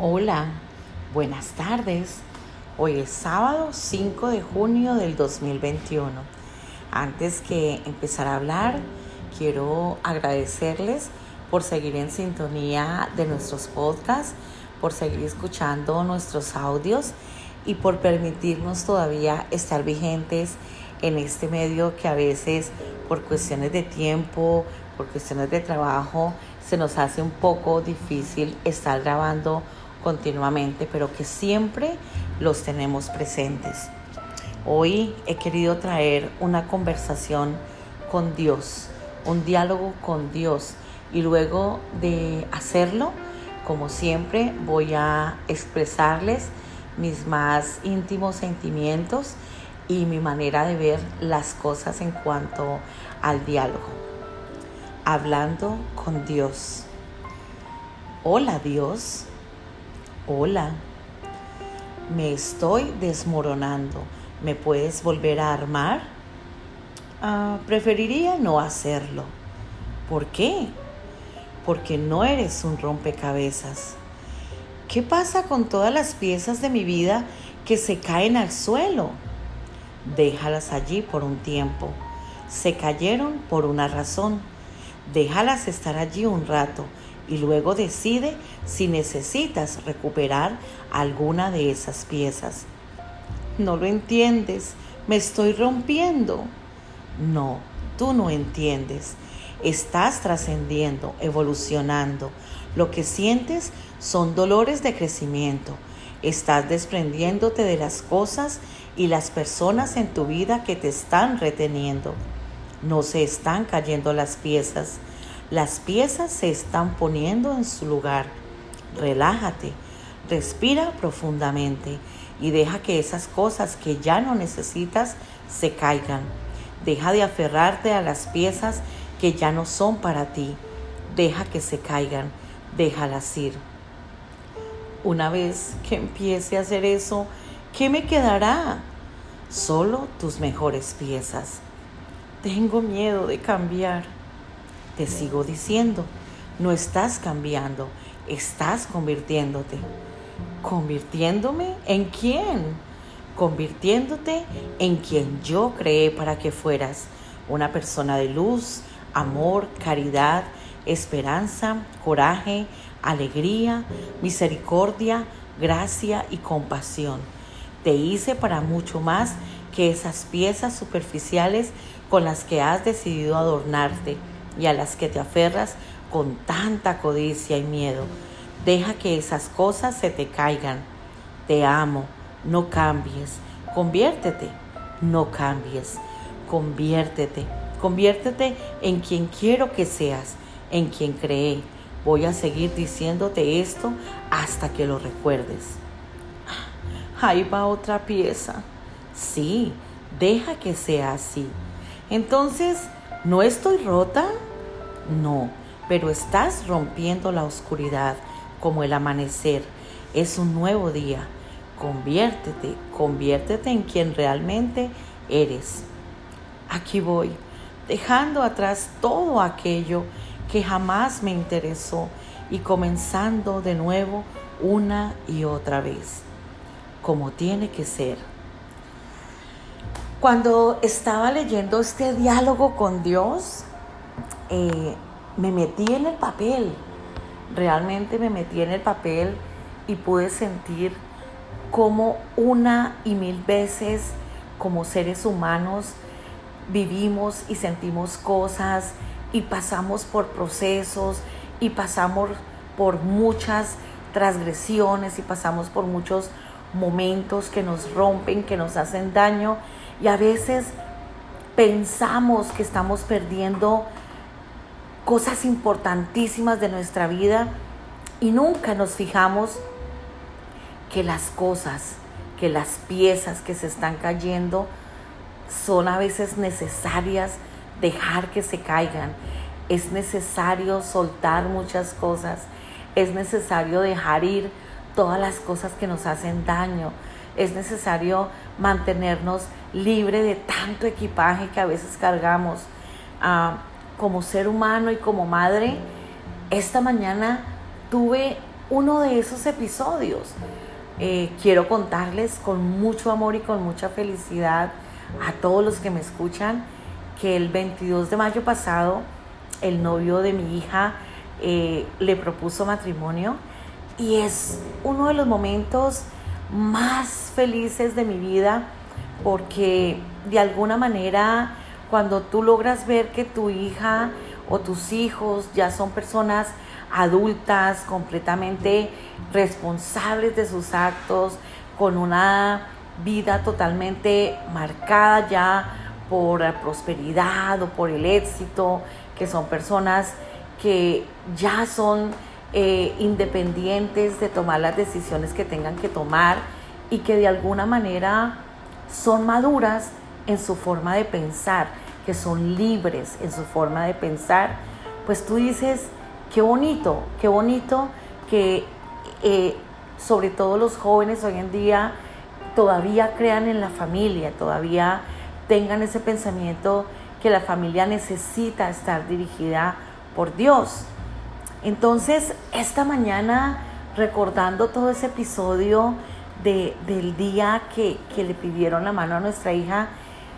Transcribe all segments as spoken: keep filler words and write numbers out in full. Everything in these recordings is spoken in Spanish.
Hola, buenas tardes. Hoy es sábado cinco de junio del dos mil veintiuno. Antes que empezar a hablar, quiero agradecerles por seguir en sintonía de nuestros podcasts, por seguir escuchando nuestros audios y por permitirnos todavía estar vigentes en este medio que a veces por cuestiones de tiempo, por cuestiones de trabajo, se nos hace un poco difícil estar grabando continuamente, pero que siempre los tenemos presentes. Hoy he querido traer una conversación con Dios, un diálogo con Dios, y luego de hacerlo, como siempre, voy a expresarles mis más íntimos sentimientos y mi manera de ver las cosas en cuanto al diálogo. Hablando con Dios. Hola, Dios. Hola. Me estoy desmoronando. ¿Me puedes volver a armar? Ah, preferiría no hacerlo. ¿Por qué? Porque no eres un rompecabezas. ¿Qué pasa con todas las piezas de mi vida que se caen al suelo? Déjalas allí por un tiempo. Se cayeron por una razón. Déjalas estar allí un rato y luego decide si necesitas recuperar alguna de esas piezas. No lo entiendes, me estoy rompiendo. No, tú no entiendes. Estás trascendiendo, evolucionando. Lo que sientes son dolores de crecimiento. Estás desprendiéndote de las cosas y las personas en tu vida que te están reteniendo. No se están cayendo las piezas. Las piezas se están poniendo en su lugar. Relájate, respira profundamente y deja que esas cosas que ya no necesitas se caigan. Deja de aferrarte a las piezas que ya no son para ti. Deja que se caigan, déjalas ir. Una vez que empiece a hacer eso, ¿qué me quedará? Solo tus mejores piezas. Tengo miedo de cambiar. Te sigo diciendo, no estás cambiando, estás convirtiéndote. ¿Convirtiéndome en quién? Convirtiéndote en quien yo creé para que fueras. Una persona de luz, amor, caridad, esperanza, coraje, alegría, misericordia, gracia y compasión. Te hice para mucho más que esas piezas superficiales con las que has decidido adornarte y a las que te aferras con tanta codicia y miedo. Deja que esas cosas se te caigan. Te amo, no cambies. Conviértete, no cambies. Conviértete, conviértete en quien quiero que seas, en quien creé. Voy a seguir diciéndote esto hasta que lo recuerdes. Ahí va otra pieza. Sí, deja que sea así. Entonces, ¿no estoy rota? No, pero estás rompiendo la oscuridad como el amanecer. Es un nuevo día. Conviértete, conviértete en quien realmente eres. Aquí voy, dejando atrás todo aquello que jamás me interesó y comenzando de nuevo una y otra vez, como tiene que ser. Cuando estaba leyendo este diálogo con Dios, eh, me metí en el papel, realmente me metí en el papel y pude sentir cómo una y mil veces como seres humanos vivimos y sentimos cosas y pasamos por procesos y pasamos por muchas transgresiones y pasamos por muchos momentos que nos rompen, que nos hacen daño. Y a veces pensamos que estamos perdiendo cosas importantísimas de nuestra vida y nunca nos fijamos que las cosas, que las piezas que se están cayendo son a veces necesarias dejar que se caigan. Es necesario soltar muchas cosas. Es necesario dejar ir todas las cosas que nos hacen daño. Es necesario mantenernos libre de tanto equipaje que a veces cargamos. Uh, como ser humano y como madre, esta mañana tuve uno de esos episodios. Eh, quiero contarles con mucho amor y con mucha felicidad a todos los que me escuchan que el veintidós de mayo pasado el novio de mi hija eh, le propuso matrimonio, y es uno de los momentos más felices de mi vida, porque de alguna manera cuando tú logras ver que tu hija o tus hijos ya son personas adultas, completamente responsables de sus actos, con una vida totalmente marcada ya por la prosperidad o por el éxito, que son personas que ya son eh, independientes de tomar las decisiones que tengan que tomar, y que de alguna manera son maduras en su forma de pensar, que son libres en su forma de pensar, pues tú dices, qué bonito, qué bonito que eh, sobre todo los jóvenes hoy en día todavía crean en la familia, todavía tengan ese pensamiento que la familia necesita estar dirigida por Dios. Entonces, esta mañana, recordando todo ese episodio de, del día que, que le pidieron la mano a nuestra hija,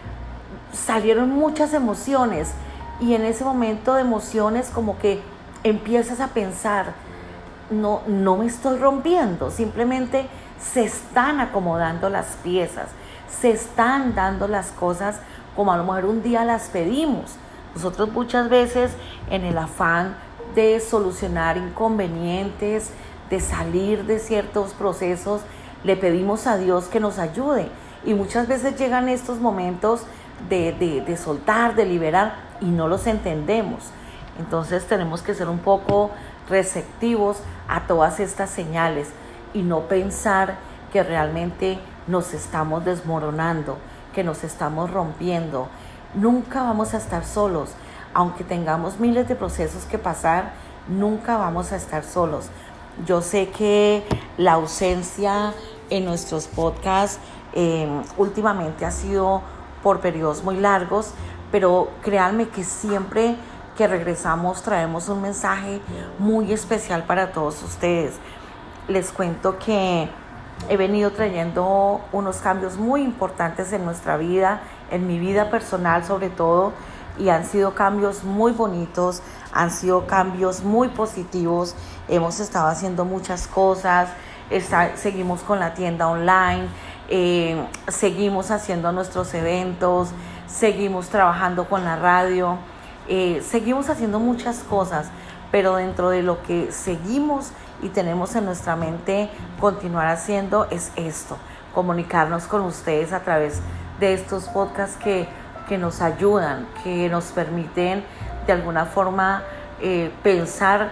salieron muchas emociones, y en ese momento de emociones como que empiezas a pensar, no, no me estoy rompiendo, simplemente se están acomodando las piezas, se están dando las cosas como a lo mejor un día las pedimos. Nosotros muchas veces, en el afán de solucionar inconvenientes, de salir de ciertos procesos, le pedimos a Dios que nos ayude, y muchas veces llegan estos momentos de, de, de soltar, de liberar, y no los entendemos. Entonces tenemos que ser un poco receptivos a todas estas señales y no pensar que realmente nos estamos desmoronando, que nos estamos rompiendo. Nunca vamos a estar solos. Aunque tengamos miles de procesos que pasar, nunca vamos a estar solos. Yo sé que la ausencia en nuestros podcasts eh, últimamente ha sido por periodos muy largos, pero créanme que siempre que regresamos traemos un mensaje muy especial para todos ustedes. Les cuento que he venido trayendo unos cambios muy importantes en nuestra vida, en mi vida personal sobre todo, y han sido cambios muy bonitos, han sido cambios muy positivos. Hemos estado haciendo muchas cosas, está, seguimos con la tienda online, eh, seguimos haciendo nuestros eventos, seguimos trabajando con la radio, eh, seguimos haciendo muchas cosas, pero dentro de lo que seguimos y tenemos en nuestra mente continuar haciendo es esto, comunicarnos con ustedes a través de estos podcasts que, que nos ayudan, que nos permiten de alguna forma eh, pensar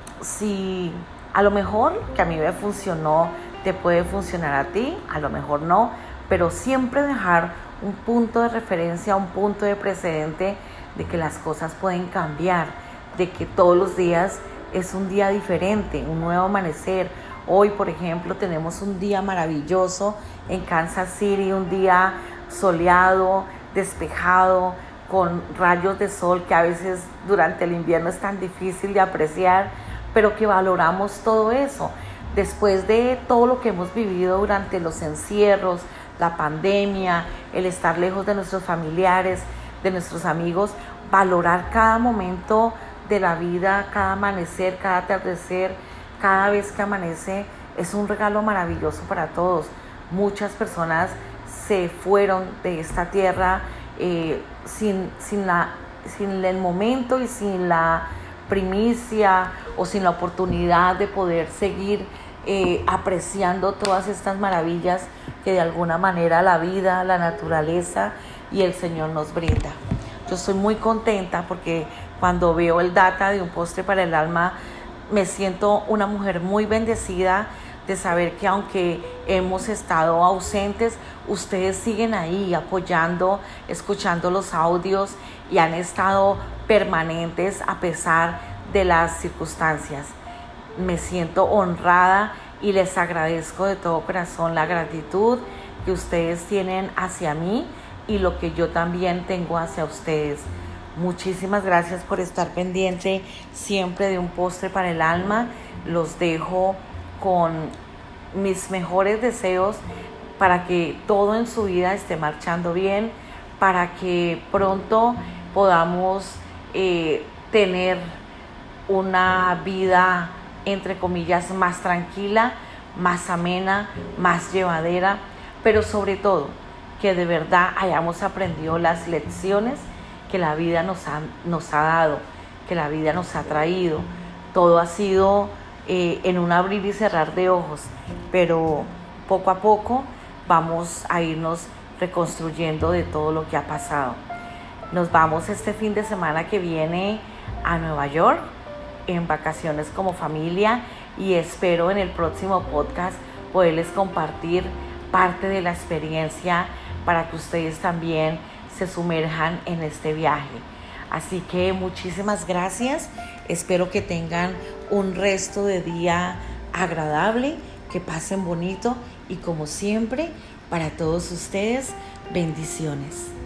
si a lo mejor que a mí me funcionó, te puede funcionar a ti, a lo mejor no, pero siempre dejar un punto de referencia, un punto de precedente de que las cosas pueden cambiar, de que todos los días es un día diferente, un nuevo amanecer. Hoy, por ejemplo, tenemos un día maravilloso en Kansas City, un día soleado, despejado, con rayos de sol que a veces durante el invierno es tan difícil de apreciar, pero que valoramos todo eso. Después de todo lo que hemos vivido durante los encierros, la pandemia, el estar lejos de nuestros familiares, de nuestros amigos, valorar cada momento de la vida, cada amanecer, cada atardecer, cada vez que amanece, es un regalo maravilloso para todos. Muchas personas se fueron de esta tierra eh, sin, sin, la, sin el momento y sin la primicia o sin la oportunidad de poder seguir eh, apreciando todas estas maravillas que de alguna manera la vida, la naturaleza y el Señor nos brinda. Yo estoy muy contenta porque cuando veo el data de Un Postre para el Alma, me siento una mujer muy bendecida de saber que aunque hemos estado ausentes, ustedes siguen ahí apoyando, escuchando los audios y han estado permanentes a pesar de las circunstancias. Me siento honrada y les agradezco de todo corazón la gratitud que ustedes tienen hacia mí y lo que yo también tengo hacia ustedes. Muchísimas gracias por estar pendiente siempre de un postre para el alma. Los dejo con mis mejores deseos para que todo en su vida esté marchando bien, para que pronto podamos eh, tener una vida, entre comillas, más tranquila, más amena, más llevadera, pero sobre todo que de verdad hayamos aprendido las lecciones que la vida nos ha, nos ha dado, que la vida nos ha traído. Todo ha sido eh, en un abrir y cerrar de ojos, pero poco a poco vamos a irnos reconstruyendo de todo lo que ha pasado. Nos vamos este fin de semana que viene a Nueva York en vacaciones como familia y espero en el próximo podcast poderles compartir parte de la experiencia para que ustedes también se sumerjan en este viaje. Así que muchísimas gracias. Espero que tengan un resto de día agradable, que pasen bonito y como siempre, para todos ustedes, bendiciones.